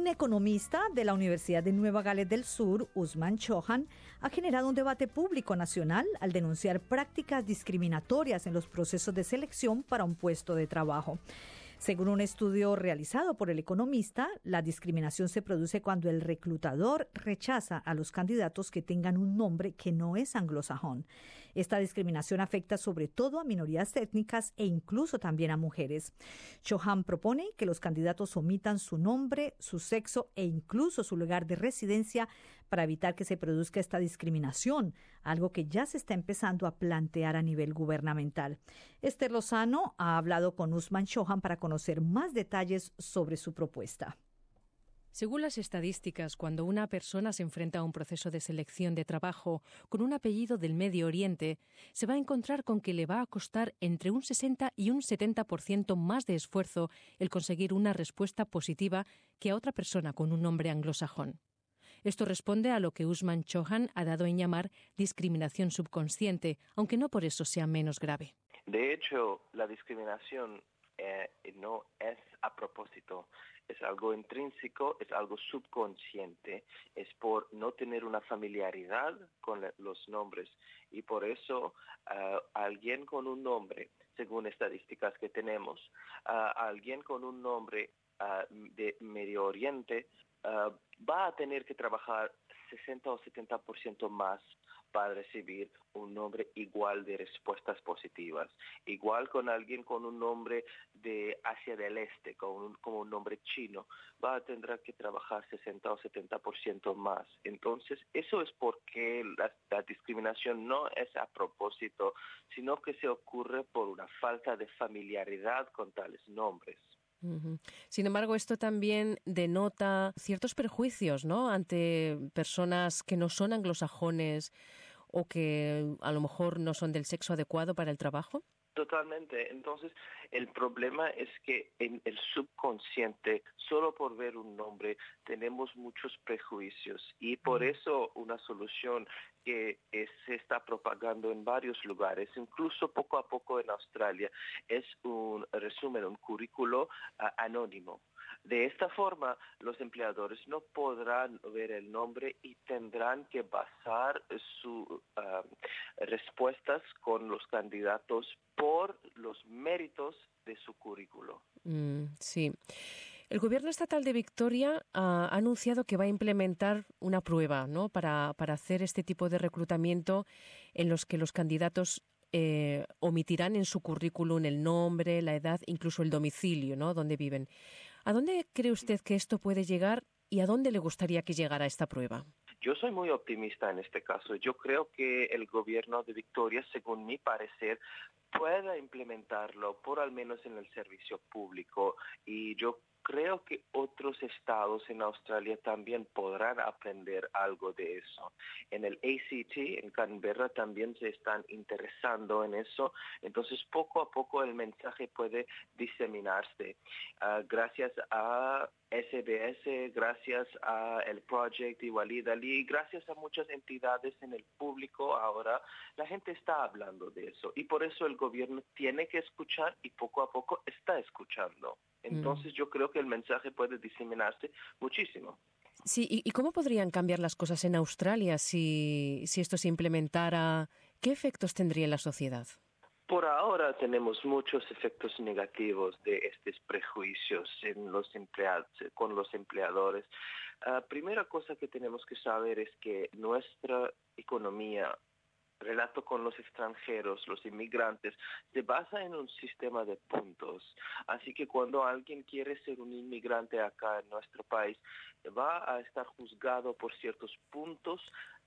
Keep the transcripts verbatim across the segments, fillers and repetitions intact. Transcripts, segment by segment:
Un economista de la Universidad de Nueva Gales del Sur, Usman Chauhan, ha generado un debate público nacional al denunciar prácticas discriminatorias en los procesos de selección para un puesto de trabajo. Según un estudio realizado por el economista, la discriminación se produce cuando el reclutador rechaza a los candidatos que tengan un nombre que no es anglosajón. Esta discriminación afecta sobre todo a minorías étnicas e incluso también a mujeres. Chauhan propone que los candidatos omitan su nombre, su sexo e incluso su lugar de residencia para evitar que se produzca esta discriminación, algo que ya se está empezando a plantear a nivel gubernamental. Esther Lozano ha hablado con Usman Chauhan para conocer más detalles sobre su propuesta. Según las estadísticas, cuando una persona se enfrenta a un proceso de selección de trabajo con un apellido del Medio Oriente, se va a encontrar con que le va a costar entre un sesenta y un setenta por ciento más de esfuerzo el conseguir una respuesta positiva que a otra persona con un nombre anglosajón. Esto responde a lo que Usman Chauhan ha dado en llamar discriminación subconsciente, aunque no por eso sea menos grave. De hecho, la discriminación eh, no es a propósito, es algo intrínseco, es algo subconsciente, es por no tener una familiaridad con los nombres y por eso uh, alguien con un nombre, según estadísticas que tenemos, uh, alguien con un nombre uh, de Medio Oriente uh, va a tener que trabajar sesenta o setenta por ciento más para recibir un nombre igual de respuestas positivas. Igual con alguien con un nombre de Asia del Este, con un, como un nombre chino, va a tener que trabajar sesenta o setenta por ciento más. Entonces, eso es porque la, la discriminación no es a propósito, sino que se ocurre por una falta de familiaridad con tales nombres. Uh-huh. Sin embargo, esto también denota ciertos prejuicios, ¿no?, ante personas que no son anglosajones o que a lo mejor no son del sexo adecuado para el trabajo. Totalmente. Entonces, el problema es que en el subconsciente, solo por ver un nombre, tenemos muchos prejuicios y por eso una solución que es, se está propagando en varios lugares, incluso poco a poco en Australia, es un resumen, un currículo uh, anónimo. De esta forma, los empleadores no podrán ver el nombre y tendrán que basar sus uh, respuestas con los candidatos por los méritos de su currículo. Mm, sí. El Gobierno estatal de Victoria ha anunciado que va a implementar una prueba, ¿no?, para, para hacer este tipo de reclutamiento en los que los candidatos eh, omitirán en su currículum el nombre, la edad, incluso el domicilio, ¿no?, donde viven. ¿A dónde cree usted que esto puede llegar y a dónde le gustaría que llegara esta prueba? Yo soy muy optimista en este caso. Yo creo que el gobierno de Victoria, según mi parecer, pueda implementarlo por al menos en el servicio público y yo creo que otros estados en Australia también podrán aprender algo de eso. En el A C T, en Canberra, también se están interesando en eso. Entonces, poco a poco el mensaje puede diseminarse. Uh, gracias a S B S, gracias a el Project Igualdad y gracias a muchas entidades en el público ahora, la gente está hablando de eso. Y por eso el gobierno tiene que escuchar y poco a poco está escuchando. Entonces yo creo que el mensaje puede diseminarse muchísimo. Sí, ¿y, y cómo podrían cambiar las cosas en Australia si, si esto se implementara? ¿Qué efectos tendría en la sociedad? Por ahora tenemos muchos efectos negativos de estos prejuicios en los empleados, con los empleadores. La uh, primera cosa que tenemos que saber es que nuestra economía, relato con los extranjeros, los inmigrantes, se basa en un sistema de puntos. Así que cuando alguien quiere ser un inmigrante acá en nuestro país, va a estar juzgado por ciertos puntos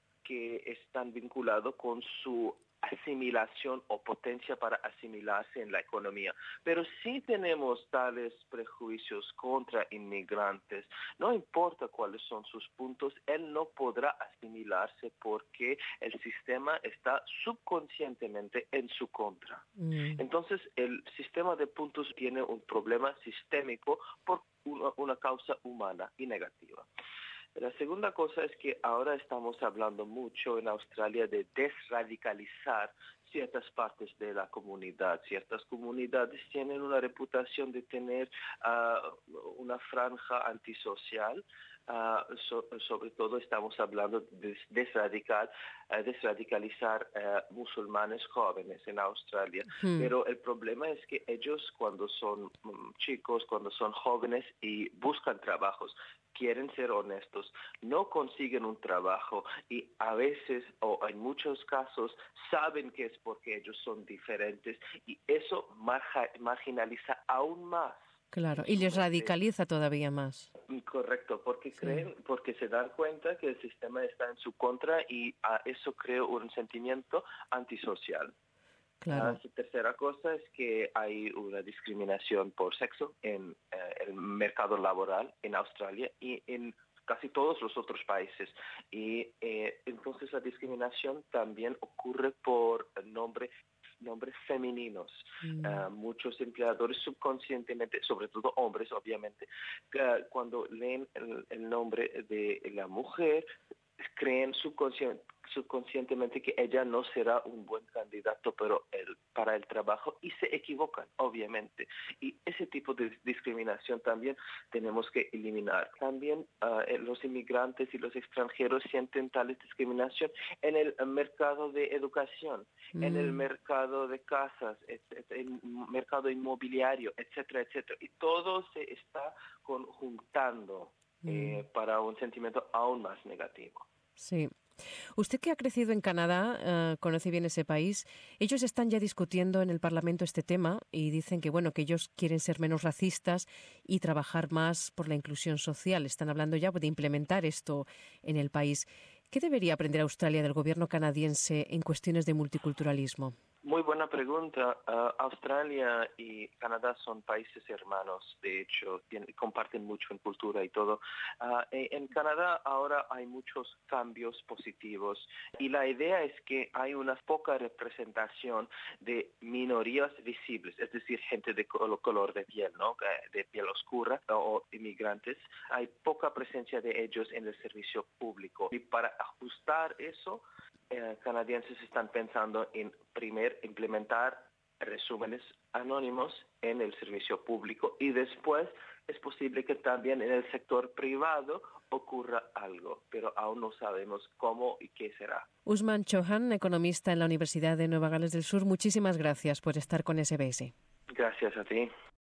que están vinculados con su asimilación o potencia para asimilarse en la economía. Pero si tenemos tales prejuicios contra inmigrantes, no importa cuáles son sus puntos, él no podrá asimilarse porque el sistema está subconscientemente en su contra. Mm. Entonces, el sistema de puntos tiene un problema sistémico por una, una causa humana y negativa. La segunda cosa es que ahora estamos hablando mucho en Australia de desradicalizar ciertas partes de la comunidad. Ciertas comunidades tienen una reputación de tener uh, una franja antisocial. Uh, so, sobre todo estamos hablando de desradical, uh, desradicalizar uh, musulmanes jóvenes en Australia. Hmm. Pero el problema es que ellos cuando son um, chicos, cuando son jóvenes y buscan trabajos, quieren ser honestos, no consiguen un trabajo y a veces o en muchos casos saben que es porque ellos son diferentes y eso marja, marginaliza aún más. Claro, y les radicaliza todavía más. Correcto, porque creen, sí. porque se dan cuenta que el sistema está en su contra y a eso crea un sentimiento antisocial. Claro. La tercera cosa es que hay una discriminación por sexo en eh, el mercado laboral en Australia y en casi todos los otros países. Y eh, entonces la discriminación también ocurre por nombre nombres femeninos. Mm. Uh, muchos empleadores subconscientemente, sobre todo hombres obviamente, uh, cuando leen el, el nombre de la mujer, creen subconscien- subconscientemente que ella no será un buen candidato pero el, para el trabajo y se equivocan, obviamente. Y ese tipo de discriminación también tenemos que eliminar. También uh, los inmigrantes y los extranjeros sienten tal discriminación en el mercado de educación, mm. en el mercado de casas, etcétera, en el mercado inmobiliario, etcétera, etcétera. Y todo se está conjuntando mm. eh, para un sentimiento aún más negativo. Sí. Usted que ha crecido en Canadá, uh, conoce bien ese país, ellos están ya discutiendo en el Parlamento este tema y dicen que bueno que ellos quieren ser menos racistas y trabajar más por la inclusión social. Están hablando ya de implementar esto en el país. ¿Qué debería aprender Australia del gobierno canadiense en cuestiones de multiculturalismo? Muy buena pregunta. Uh, Australia y Canadá son países hermanos, de hecho, tienen, comparten mucho en cultura y todo. Uh, en Canadá ahora hay muchos cambios positivos y la idea es que hay una poca representación de minorías visibles, es decir, gente de color, color de piel, ¿no? De piel oscura o inmigrantes. Hay poca presencia de ellos en el servicio público y para ajustar eso, Eh, canadienses están pensando en primero implementar resúmenes anónimos en el servicio público y después es posible que también en el sector privado ocurra algo, pero aún no sabemos cómo y qué será. Usman Chauhan, economista en la Universidad de Nueva Gales del Sur, muchísimas gracias por estar con S B S. Gracias a ti.